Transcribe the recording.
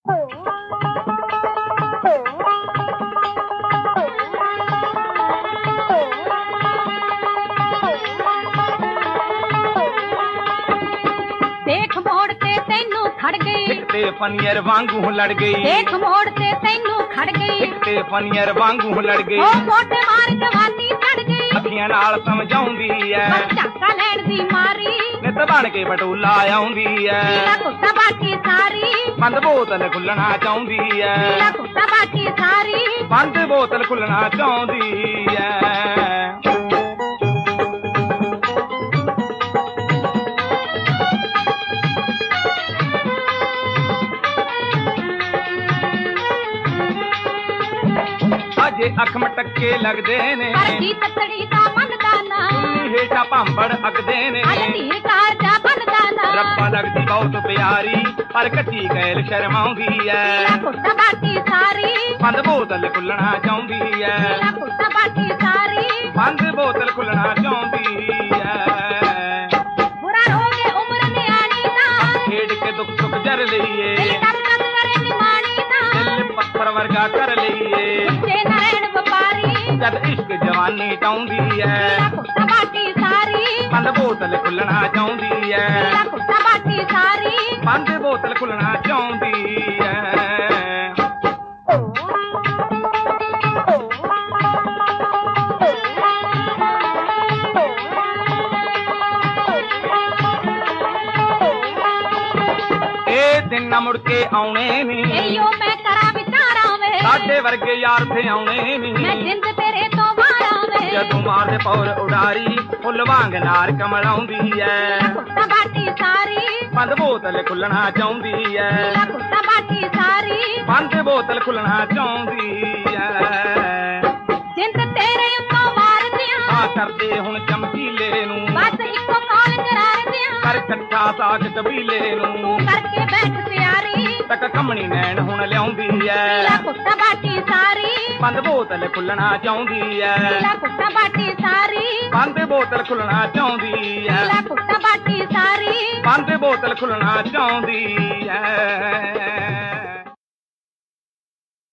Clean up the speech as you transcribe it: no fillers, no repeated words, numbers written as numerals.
देख मोड़ ते तैनू खड़ गई, ते फनियर वांगू लड़ गई। देख मोड़ ते तैनू खड़ गई, ते फनियर वांगू लड़ गई। ओ मोटे मार जवानी चढ़ गई, अखियां नाल समझाउंदी ऐ, बस झाका लैण दी मारी नित बन के बटूला आउंदी ऐ। पीला कुत्ता बाकी सारी, बंद बोतल खुलना चाहुंदी ऐ। पीला कुत्ता बाकी सारी, बंद बोतल खुलना चाहुंदी ऐ। अजे अख मटके लगदे ने, पर जी ततड़ी दा मनदा ना, हेठा भांबड़ अगदे ने। अरे धीर कार जा बनदा ना, रब्बा लगदी बहुत प्यारी पर कच्ची गैल शर्माउंदी ऐ। पीला कुत्ता बाकी सारी, बंद बोतल खुलना चाहुंदी ऐ। पीला कुत्ता बाकी सारी, बंद बोतल खुलना चाहुंदी ऐ। बुरा रोगे उम्र न्याणी दा, खेड़ के दुख सुख जर लईए, दिल टक टक करे निमाणी दा, दिल पत्थर वर्गा कर लईए। उच्चे नारायण व्यापारी, जद इश्क जवानी चाहुंदी ऐ। पीला कुत्ता बाकी सारी, बंद बोतल खुलना चाहुंदी ऐ। पीला कुत्ता बाकी सारी, बंद बोतल खुलना चाहुंदी ऐ। दिन न मुड़ के आउणे नी, एयो मैं करा विचारा वे, साडे वर्गे यार थे आउणे नी। मैं जिंद तेरे तो मारा वे, जदू मारदे पौर उडारी फुल वांग नार कमलाउंदी ऐ। पीला कुत्ता बाकी सारी, बंद बोतल खुलना चाहुंदी ऐ। पीला कुत्ता बाकी सारी, बंद बोतल खुलना चाहुंदी ऐ। जिंद तेरे उत्तों वार दियां, आ करदे हुण चमकीले नू, बस इको कॉल करार दियां, कर कट्ठा साग कबीले तू नू। करके बैठ प्यारी, तक कमणी नैन हुण लियाउंदी पीला ऐ। कुत्ता बाकी सारी, बंद बोतल खुलना चाहुंदी ऐ। पीला कुत्ता बाकी सारी, बंद बोतल खुलना चाहुंदी ऐ। पीला कुत्ता बाकी सारी, बंद बोतल खुलना चाहुंदी ऐ।